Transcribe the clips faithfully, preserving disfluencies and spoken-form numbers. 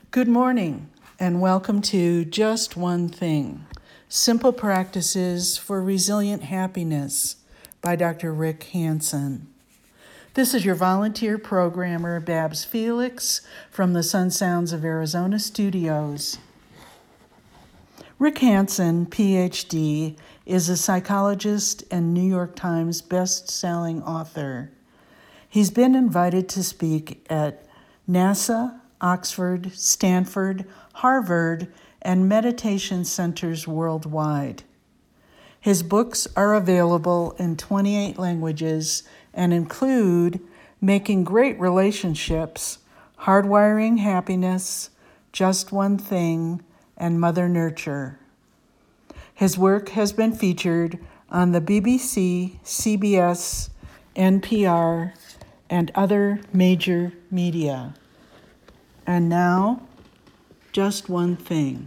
Good morning, and welcome to Just One Thing, Simple Practices for Resilient Happiness by Doctor Rick Hanson. This is your volunteer programmer, Babs Felix, from the Sun Sounds of Arizona studios. Rick Hanson, P H D, is a psychologist and New York Times best-selling author. He's been invited to speak at NASA, Oxford, Stanford, Harvard, and meditation centers worldwide. His books are available in twenty-eight languages and include Making Great Relationships, Hardwiring Happiness, Just One Thing, and Mother Nurture. His work has been featured on the B B C, C B S, N P R, and other major media. And now, just one thing.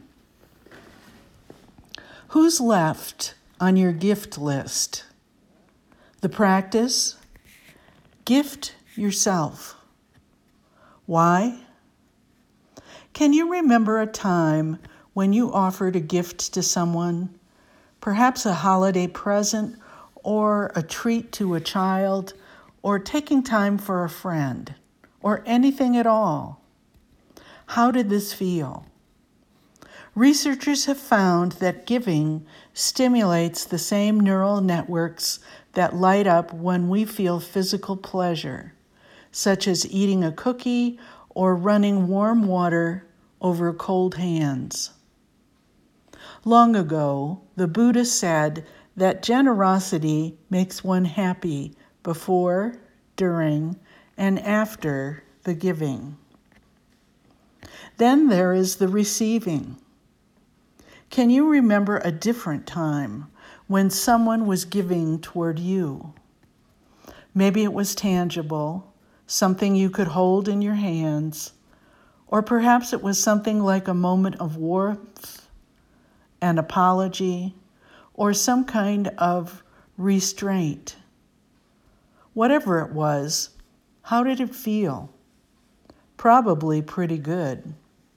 Who's left on your gift list? The practice? Gift yourself. Why? Can you remember a time when you offered a gift to someone, perhaps a holiday present or a treat to a child, or taking time for a friend, or anything at all? How did this feel? Researchers have found that giving stimulates the same neural networks that light up when we feel physical pleasure, such as eating a cookie or running warm water over cold hands. Long ago, the Buddha said that generosity makes one happy before, during, and after the giving. Then there is the receiving. Can you remember a different time when someone was giving toward you? Maybe it was tangible, something you could hold in your hands, or perhaps it was something like a moment of warmth, an apology, or some kind of restraint. Whatever it was, how did it feel? Probably pretty good.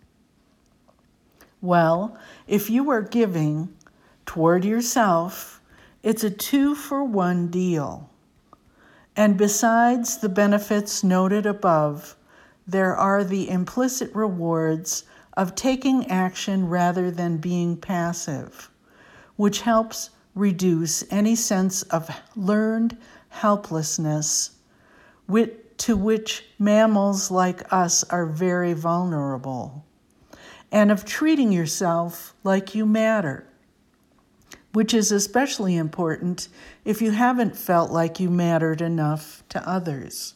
Well, if you are giving toward yourself, it's a two-for-one deal. And besides the benefits noted above, there are the implicit rewards of taking action rather than being passive, which helps reduce any sense of learned helplessness to which mammals like us are very vulnerable, and of treating yourself like you matter, which is especially important if you haven't felt like you mattered enough to others.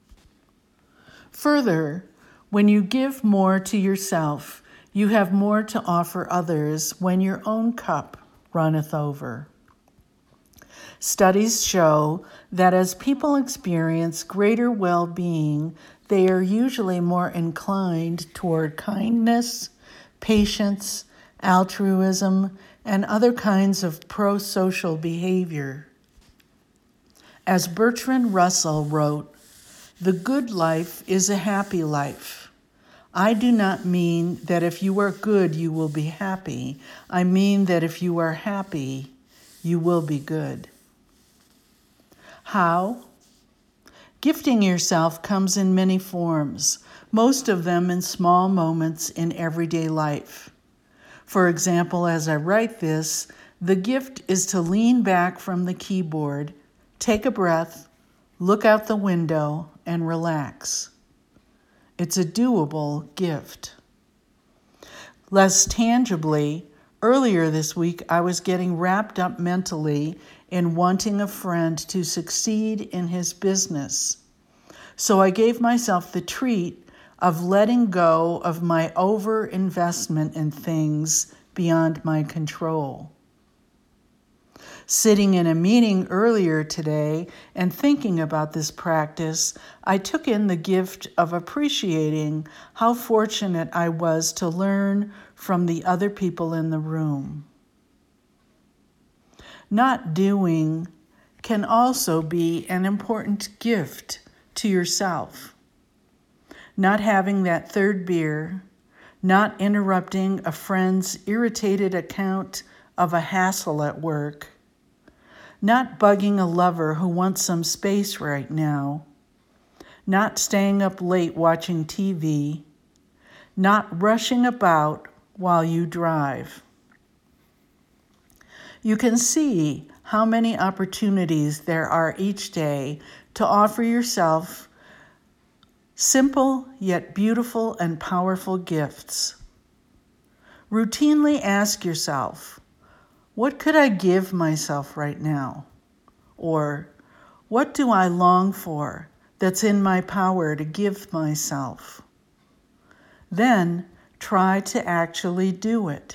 Further, when you give more to yourself, you have more to offer others when your own cup runneth over. Studies show that as people experience greater well-being, they are usually more inclined toward kindness, patience, altruism, and other kinds of pro-social behavior. As Bertrand Russell wrote, "The good life is a happy life. I do not mean that if you are good, you will be happy. I mean that if you are happy, you will be good." How? Gifting yourself comes in many forms, most of them in small moments in everyday life. For example, as I write this, the gift is to lean back from the keyboard, take a breath, look out the window, and relax. It's a doable gift. Less tangibly, earlier this week, I was getting wrapped up mentally in wanting a friend to succeed in his business. So I gave myself the treat of letting go of my over-investment in things beyond my control. Sitting in a meeting earlier today and thinking about this practice, I took in the gift of appreciating how fortunate I was to learn from the other people in the room. Not doing can also be an important gift to yourself. Not having that third beer, not interrupting a friend's irritated account of a hassle at work, not bugging a lover who wants some space right now, not staying up late watching T V, not rushing about while you drive. You can see how many opportunities there are each day to offer yourself simple yet beautiful and powerful gifts. Routinely ask yourself, what could I give myself right now? Or, what do I long for that's in my power to give myself? Then try to actually do it.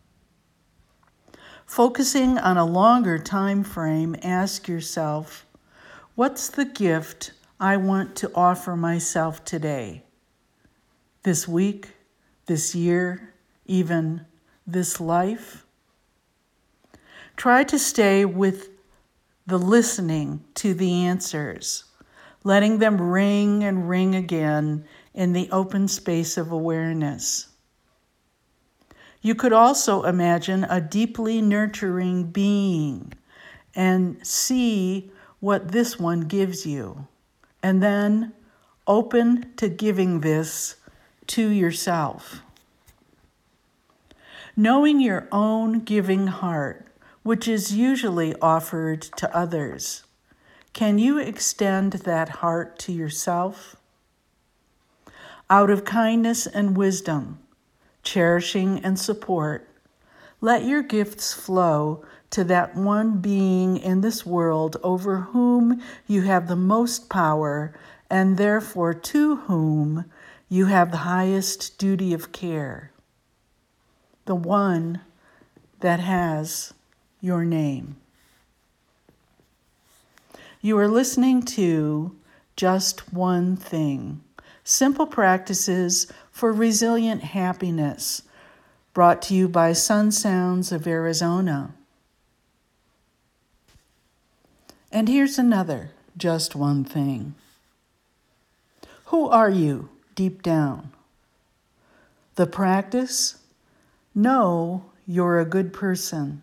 Focusing on a longer time frame, ask yourself, what's the gift I want to offer myself today, this week, this year, even this life? Try to stay with the listening to the answers, letting them ring and ring again in the open space of awareness. You could also imagine a deeply nurturing being and see what this one gives you, and then open to giving this to yourself. Knowing your own giving heart, which is usually offered to others, can you extend that heart to yourself? Out of kindness and wisdom, cherishing and support, let your gifts flow to that one being in this world over whom you have the most power and therefore to whom you have the highest duty of care, the one that has your name. You are listening to Just One Thing, Simple Practices for Resilient Happiness, brought to you by Sun Sounds of Arizona. And here's another Just One Thing. Who are you deep down? The practice? Know you're a good person.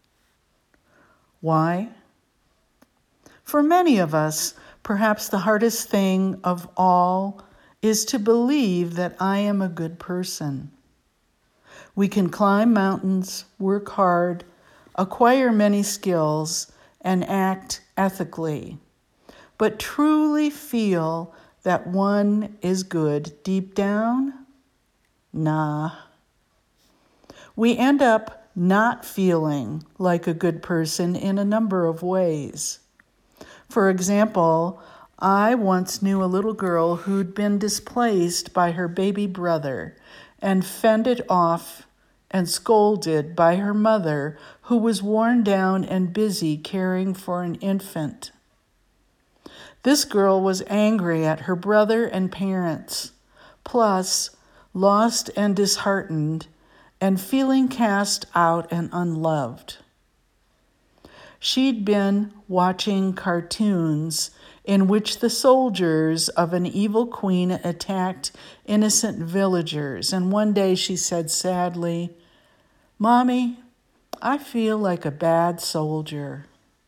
Why? For many of us, perhaps the hardest thing of all is to believe that I am a good person. We can climb mountains, work hard, acquire many skills, and act ethically, but truly feel that one is good deep down? Nah. We end up not feeling like a good person in a number of ways. For example, I once knew a little girl who'd been displaced by her baby brother and fended off and scolded by her mother, who was worn down and busy caring for an infant. This girl was angry at her brother and parents, plus lost and disheartened and feeling cast out and unloved. She'd been watching cartoons in which the soldiers of an evil queen attacked innocent villagers, and one day she said sadly, "Mommy, I feel like a bad soldier."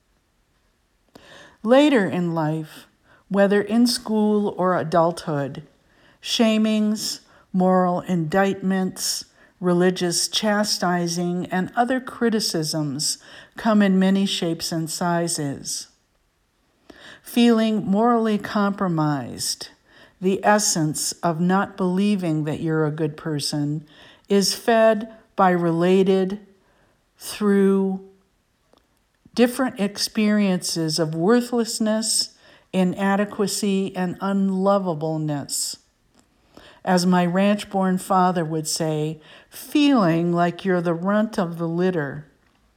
Later in life, whether in school or adulthood, shamings, moral indictments, religious chastising, and other criticisms come in many shapes and sizes. Feeling morally compromised, the essence of not believing that you're a good person, is fed by related through different experiences of worthlessness, inadequacy, and unlovableness. As my ranch-born father would say, feeling like you're the runt of the litter.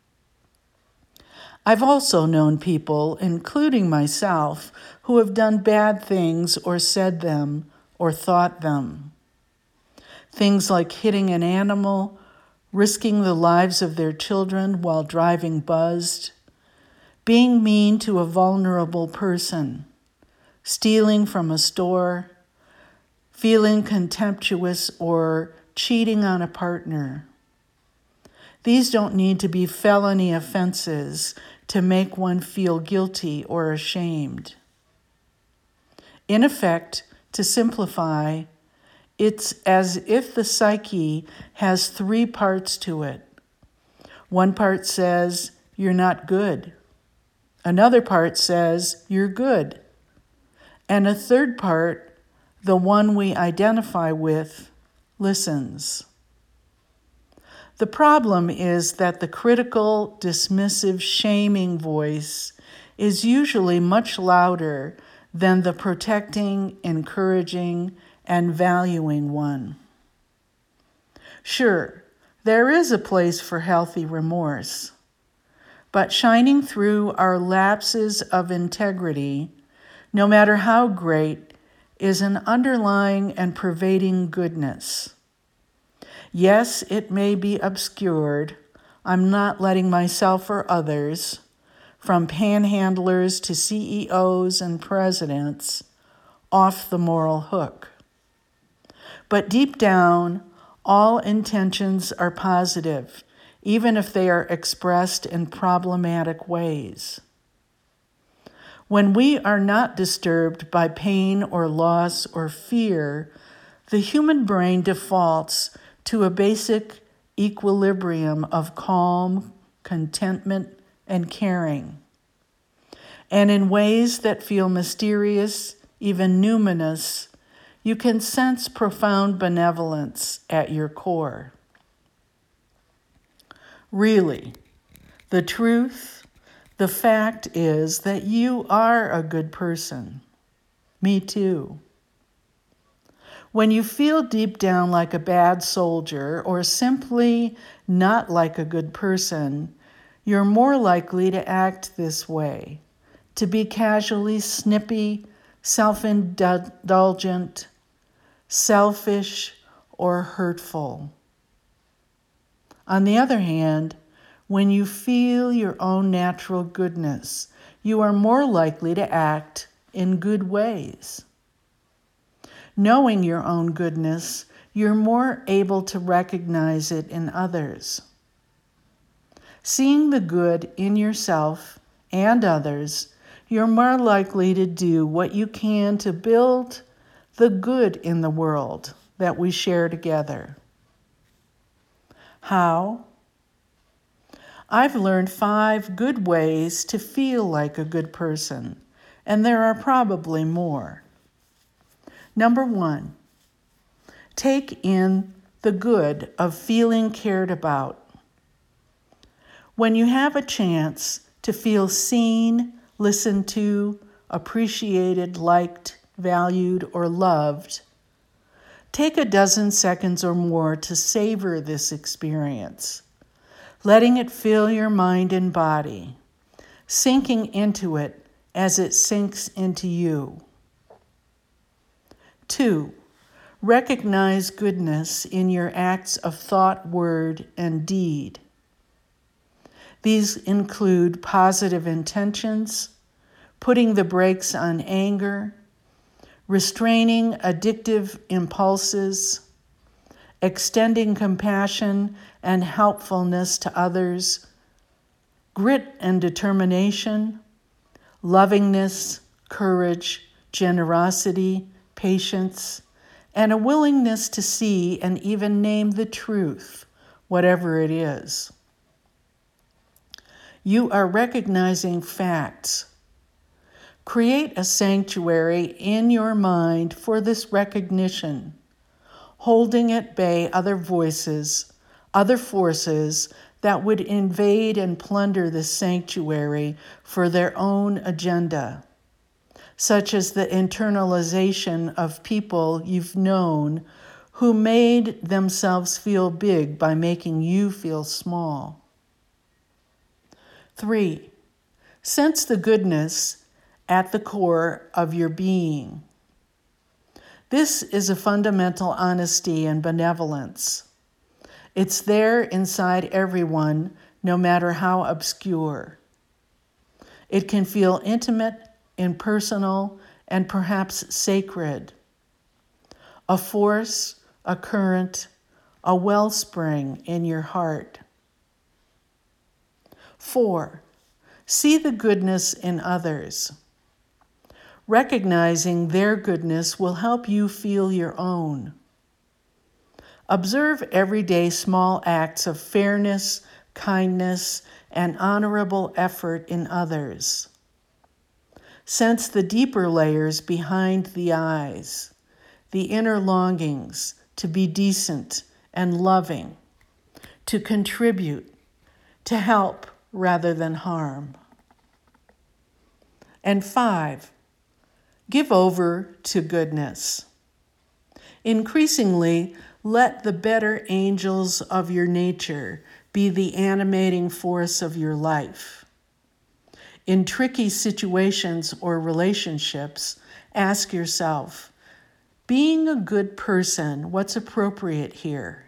I've also known people, including myself, who have done bad things or said them or thought them. Things like hitting an animal, risking the lives of their children while driving buzzed, being mean to a vulnerable person, stealing from a store, feeling contemptuous or cheating on a partner. These don't need to be felony offenses to make one feel guilty or ashamed. In effect, to simplify, it's as if the psyche has three parts to it. One part says, you're not good. Another part says, you're good. And a third part, the one we identify with, listens. The problem is that the critical, dismissive, shaming voice is usually much louder than the protecting, encouraging, and valuing one. Sure, there is a place for healthy remorse, but shining through our lapses of integrity, no matter how great, is an underlying and pervading goodness. Yes, it may be obscured. I'm not letting myself or others, from panhandlers to C E Os and presidents, off the moral hook. But deep down, all intentions are positive, even if they are expressed in problematic ways. When we are not disturbed by pain or loss or fear, the human brain defaults to a basic equilibrium of calm, contentment, and caring. And in ways that feel mysterious, even numinous, you can sense profound benevolence at your core. Really, the truth, the fact is that you are a good person. Me too. When you feel deep down like a bad soldier or simply not like a good person, you're more likely to act this way, to be casually snippy, self-indulgent, selfish, or hurtful. On the other hand, when you feel your own natural goodness, you are more likely to act in good ways. Knowing your own goodness, you're more able to recognize it in others. Seeing the good in yourself and others, you're more likely to do what you can to build the good in the world that we share together. How? I've learned five good ways to feel like a good person, and there are probably more. Number one, take in the good of feeling cared about. When you have a chance to feel seen, listened to, appreciated, liked, valued, or loved, take a dozen seconds or more to savor this experience, letting it fill your mind and body, sinking into it as it sinks into you. Two, recognize goodness in your acts of thought, word, and deed. These include positive intentions, putting the brakes on anger, restraining addictive impulses, extending compassion and helpfulness to others, grit and determination, lovingness, courage, generosity, patience, and a willingness to see and even name the truth, whatever it is. You are recognizing facts. Create a sanctuary in your mind for this recognition, holding at bay other voices, other forces that would invade and plunder this sanctuary for their own agenda, such as the internalization of people you've known who made themselves feel big by making you feel small. Three, sense the goodness at the core of your being. This is a fundamental honesty and benevolence. It's there inside everyone, no matter how obscure. It can feel intimate, impersonal, and perhaps sacred. A force, a current, a wellspring in your heart. Four, see the goodness in others. Recognizing their goodness will help you feel your own. Observe everyday small acts of fairness, kindness, and honorable effort in others. Sense the deeper layers behind the eyes, the inner longings to be decent and loving, to contribute, to help rather than harm. And five, give over to goodness. Increasingly, let the better angels of your nature be the animating force of your life. In tricky situations or relationships, ask yourself, being a good person, what's appropriate here?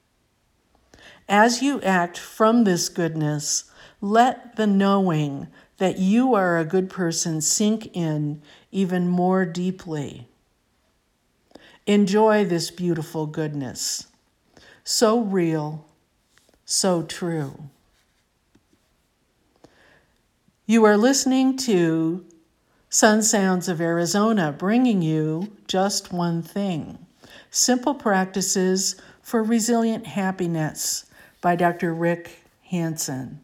As you act from this goodness, let the knowing that you are a good person sink in even more deeply. Enjoy this beautiful goodness. So real, so true. You are listening to Sun Sounds of Arizona, bringing you Just One Thing, Simple Practices for Resilient Happiness by Doctor Rick Hanson.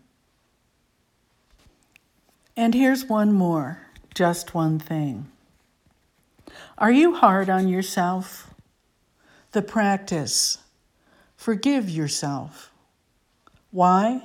And here's one more, just one thing. Are you hard on yourself? The practice, forgive yourself. Why?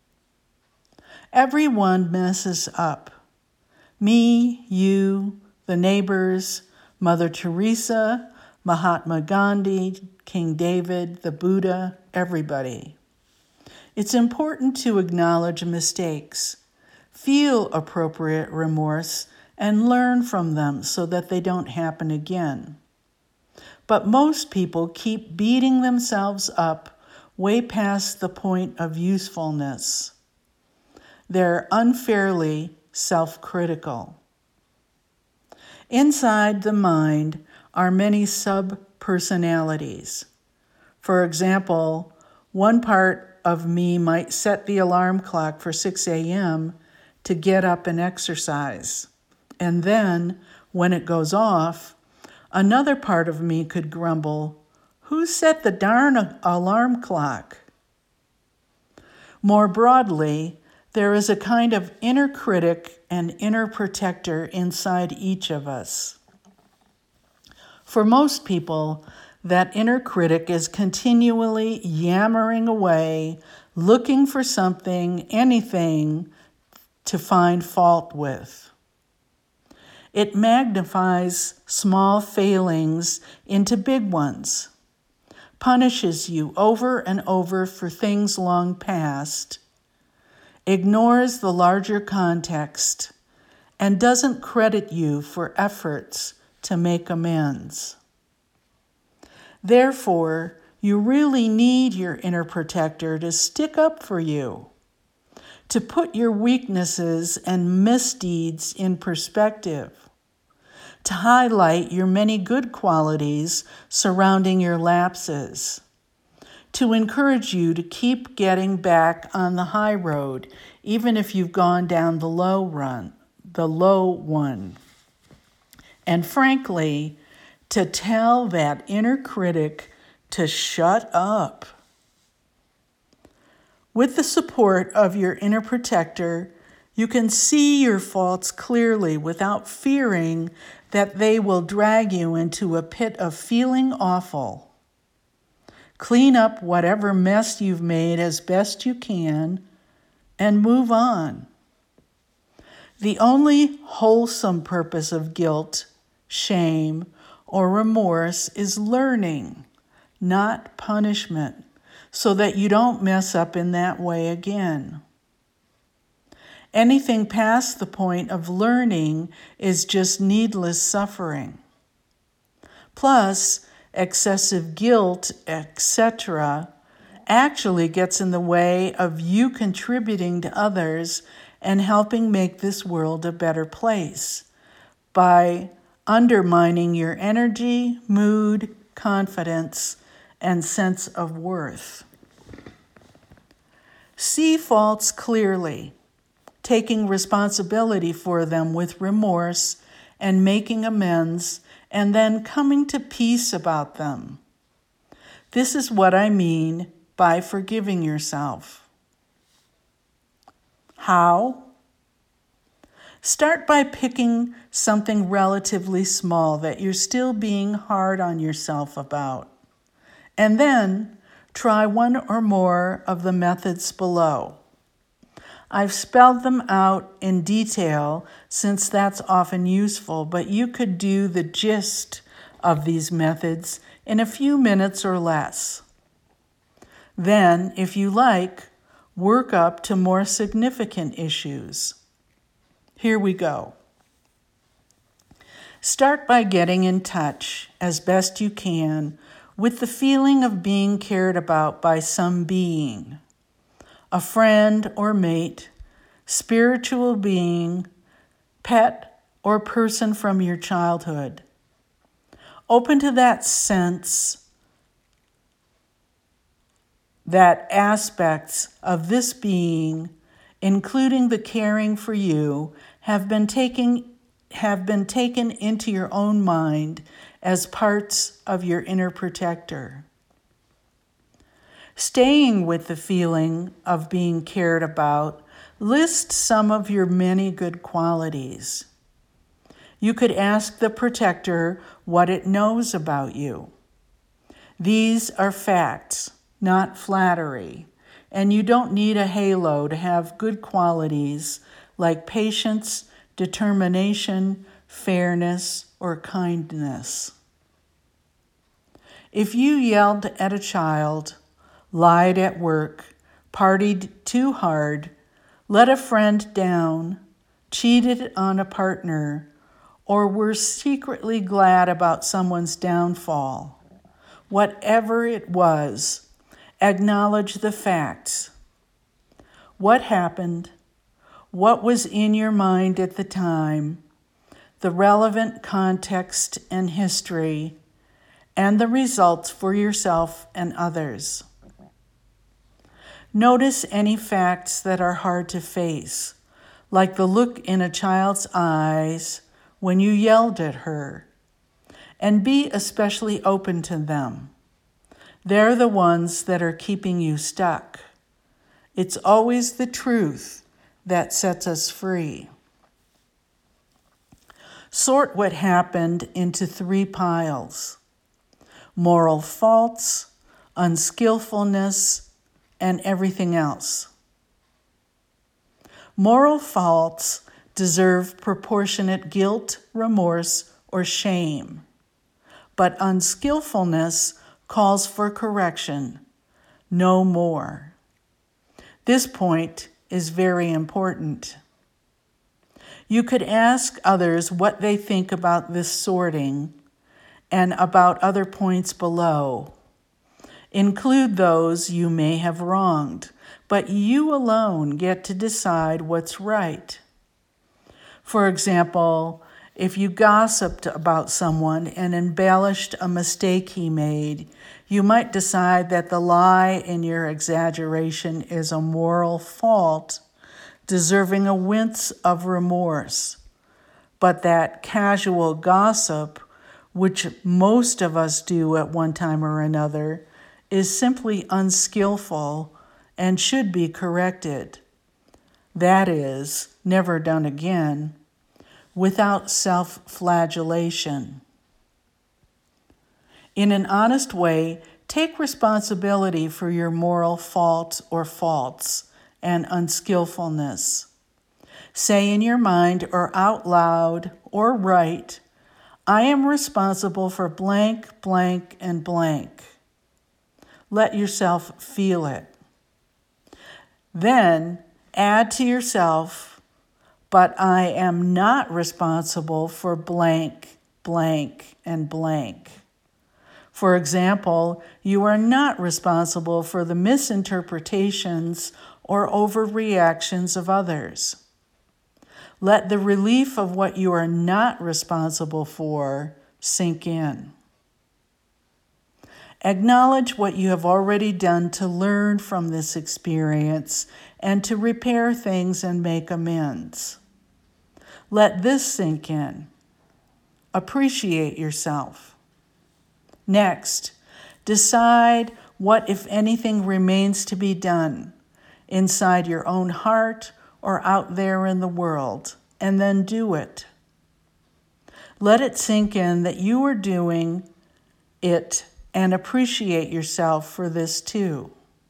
Everyone messes up. Me, you, the neighbors, Mother Teresa, Mahatma Gandhi, King David, the Buddha, everybody. It's important to acknowledge mistakes, feel appropriate remorse, and learn from them so that they don't happen again. But most people keep beating themselves up way past the point of usefulness. They're unfairly self-critical. Inside the mind are many sub-personalities. For example, one part of me might set the alarm clock for six a.m. to get up and exercise. And then, when it goes off, another part of me could grumble, who set the darn alarm clock? More broadly, there is a kind of inner critic and inner protector inside each of us. For most people, that inner critic is continually yammering away, looking for something, anything, to find fault with. It magnifies small failings into big ones, punishes you over and over for things long past, ignores the larger context, and doesn't credit you for efforts to make amends. Therefore, you really need your inner protector to stick up for you, to put your weaknesses and misdeeds in perspective, to highlight your many good qualities surrounding your lapses, to encourage you to keep getting back on the high road, even if you've gone down the low run, the low one. And frankly, to tell that inner critic to shut up. With the support of your inner protector, you can see your faults clearly without fearing that they will drag you into a pit of feeling awful. Clean up whatever mess you've made as best you can and move on. The only wholesome purpose of guilt, shame, or remorse is learning, not punishment, so that you don't mess up in that way again. Anything past the point of learning is just needless suffering. Plus, excessive guilt, et cetera, actually gets in the way of you contributing to others and helping make this world a better place by undermining your energy, mood, confidence, and sense of worth. See faults clearly, taking responsibility for them with remorse and making amends, and then coming to peace about them. This is what I mean by forgiving yourself. How? Start by picking something relatively small that you're still being hard on yourself about, and then try one or more of the methods below. I've spelled them out in detail since that's often useful, but you could do the gist of these methods in a few minutes or less. Then, if you like, work up to more significant issues. Here we go. Start by getting in touch, as best you can, with the feeling of being cared about by some being, a friend or mate, spiritual being, pet, or person from your childhood. Open to that sense that aspects of this being, including the caring for you, have been taken, have been taken into your own mind as parts of your inner protector. Staying with the feeling of being cared about, list some of your many good qualities. You could ask the protector what it knows about you. These are facts, not flattery, and you don't need a halo to have good qualities like patience, determination, fairness, or kindness. If you yelled at a child, lied at work, partied too hard, let a friend down, cheated on a partner, or were secretly glad about someone's downfall, whatever it was, acknowledge the facts. What happened? What was in your mind at the time? The relevant context and history, and the results for yourself and others. Notice any facts that are hard to face, like the look in a child's eyes when you yelled at her, and be especially open to them. They're the ones that are keeping you stuck. It's always the truth that sets us free. Sort what happened into three piles: moral faults, unskillfulness, and everything else. Moral faults deserve proportionate guilt, remorse, or shame, but unskillfulness calls for correction, no more. This point is very important. You could ask others what they think about this sorting and about other points below. Include those you may have wronged, but you alone get to decide what's right. For example, if you gossiped about someone and embellished a mistake he made, you might decide that the lie in your exaggeration is a moral fault, deserving a wince of remorse. But that casual gossip, which most of us do at one time or another, is simply unskillful and should be corrected. That is, never done again, without self-flagellation. In an honest way, take responsibility for your moral faults or faults and unskillfulness. Say in your mind or out loud or write, I am responsible for blank, blank, and blank. Let yourself feel it. Then add to yourself, but I am not responsible for blank, blank, and blank. For example, you are not responsible for the misinterpretations or overreactions of others. Let the relief of what you are not responsible for sink in. Acknowledge what you have already done to learn from this experience and to repair things and make amends. Let this sink in. Appreciate yourself. Next, decide what, if anything, remains to be done inside your own heart or out there in the world, and then do it. Let it sink in that you are doing it and appreciate yourself for this too.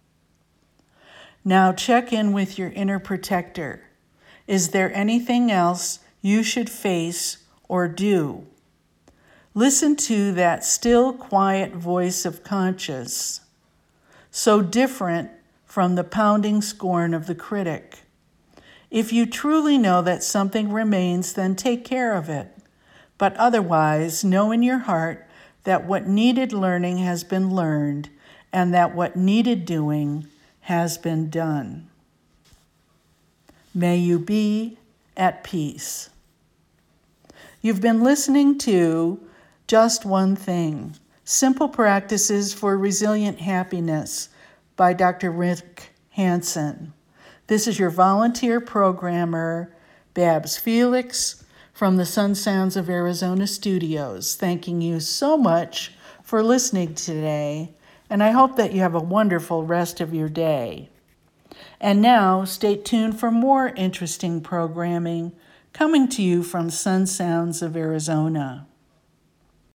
Now check in with your inner protector. Is there anything else you should face or do? Listen to that still, quiet voice of conscience, so different from the pounding scorn of the critic. If you truly know that something remains, then take care of it. But otherwise, know in your heart that what needed learning has been learned and that what needed doing has been done. May you be at peace. You've been listening to Just One Thing, Simple Practices for Resilient Happiness by Doctor Rick Hanson. This is your volunteer programmer, Babs Felix, from the Sun Sounds of Arizona studios, thanking you so much for listening today, and I hope that you have a wonderful rest of your day. And now, stay tuned for more interesting programming coming to you from Sun Sounds of Arizona.